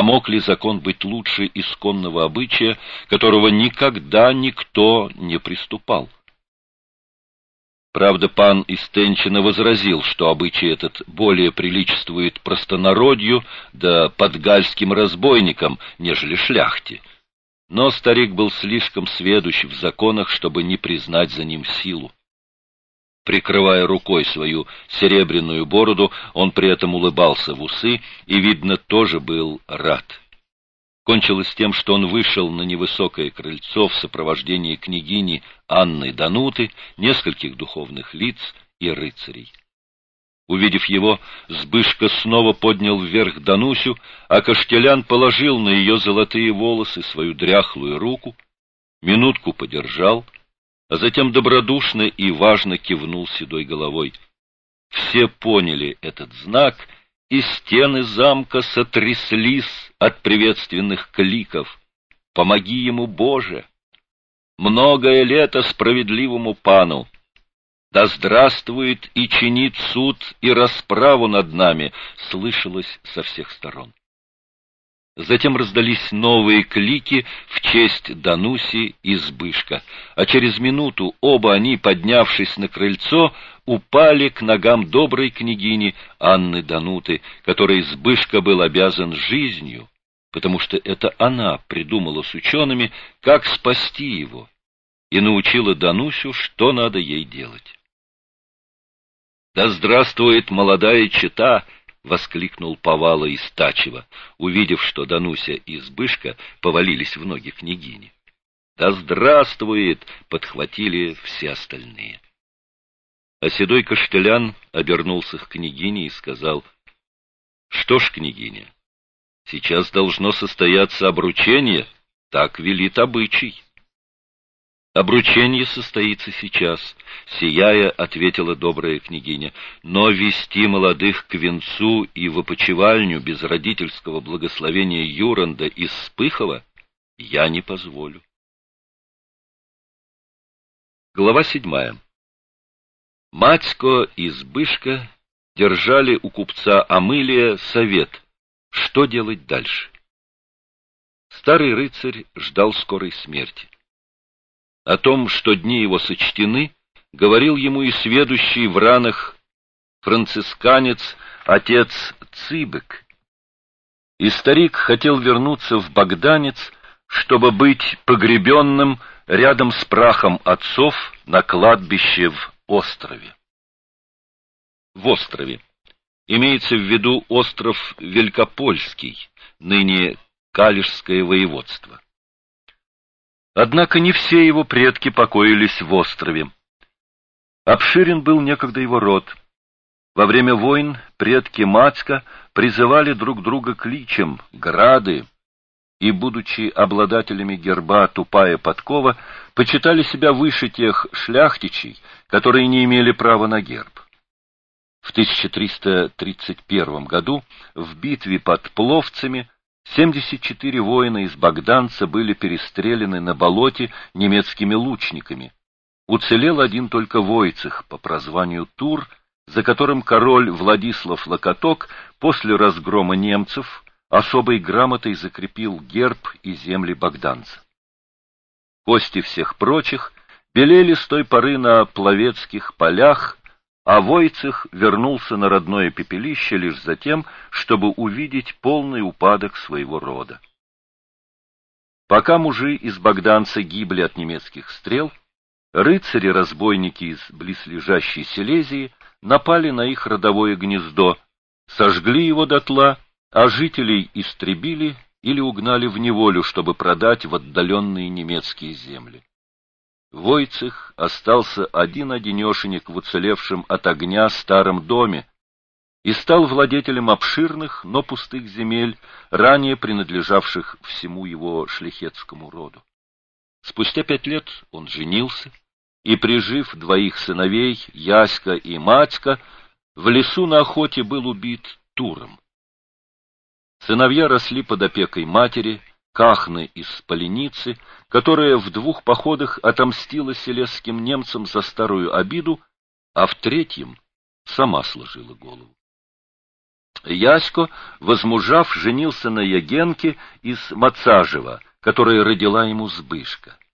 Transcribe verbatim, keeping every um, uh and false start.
мог ли закон быть лучше исконного обычая, которого никогда никто не приступал? Правда, пан из Тенчина возразил, что обычай этот более приличествует простонародью да подгальским разбойникам, нежели шляхте. Но старик был слишком сведущ в законах, чтобы не признать за ним силу. Прикрывая рукой свою серебряную бороду, он при этом улыбался в усы и, видно, тоже был рад. Кончилось тем, что он вышел на невысокое крыльцо в сопровождении княгини Анны Дануты, нескольких духовных лиц и рыцарей. Увидев его, Збышка снова поднял вверх Данусю, а Каштелян положил на ее золотые волосы свою дряхлую руку, минутку подержал, а затем добродушно и важно кивнул седой головой. Все поняли этот знак, и стены замка сотряслись от приветственных кликов. «Помоги ему, Боже! Многое лето справедливому пану! Да здравствует и чинит суд и расправу над нами!» слышалось со всех сторон. Затем раздались новые клики в честь Дануси и Збышка, а через минуту оба они, поднявшись на крыльцо, упали к ногам доброй княгини Анны Дануты, которой Збышка был обязан жизнью, потому что это она придумала с учеными, как спасти его, и научила Данусю, что надо ей делать. «Да здравствует молодая чета!» — воскликнул Повала из Тачева, увидев, что Дануся и Збышка повалились в ноги княгини. «Да здравствует!» — подхватили все остальные. А седой Каштелян обернулся к княгине и сказал: «Что ж, княгиня, сейчас должно состояться обручение, так велит обычай». «Обручение состоится сейчас», — сияя, ответила добрая княгиня, «но вести молодых к венцу и в опочивальню без родительского благословения Юранда из Спыхова я не позволю». Глава седьмая. Матько и Збышка держали у купца Амылия совет, что делать дальше. Старый рыцарь ждал скорой смерти. О том, что дни его сочтены, говорил ему и сведущий в ранах францисканец отец Цыбек. И старик хотел вернуться в Богданец, чтобы быть погребенным рядом с прахом отцов на кладбище в острове. В острове имеется в виду остров Великопольский, ныне Калишское воеводство. Однако не все его предки покоились в острове. Обширен был некогда его род. Во время войн предки Матька призывали друг друга кличем «Грады», и, будучи обладателями герба «Тупая подкова», почитали себя выше тех шляхтичей, которые не имели права на герб. В тысяча триста тридцать первом году в битве под Пловцами семьдесят четыре воина из Богданца были перестреляны на болоте немецкими лучниками. Уцелел один только Войцех по прозванию Тур, за которым король Владислав Локоток после разгрома немцев особой грамотой закрепил герб и земли богданца. Кости всех прочих белели с той поры на Пловецких полях, а Войцех вернулся на родное пепелище лишь за тем, чтобы увидеть полный упадок своего рода. Пока мужи из Богданца гибли от немецких стрел, рыцари-разбойники из близлежащей Силезии напали на их родовое гнездо, сожгли его дотла, а жителей истребили или угнали в неволю, чтобы продать в отдаленные немецкие земли. Войцех остался один-одинешенек в уцелевшем от огня старом доме и стал владетелем обширных, но пустых земель, ранее принадлежавших всему его шляхетскому роду. Спустя пять лет он женился и, прижив двоих сыновей, Яська и Матька, в лесу на охоте был убит Туром. Сыновья росли под опекой матери, Кахны из Поленицы, которая в двух походах отомстила селезским немцам за старую обиду, а в третьем сама сложила голову. Ясько, возмужав, женился на Ягенке из Мацажева, которая родила ему Збышка.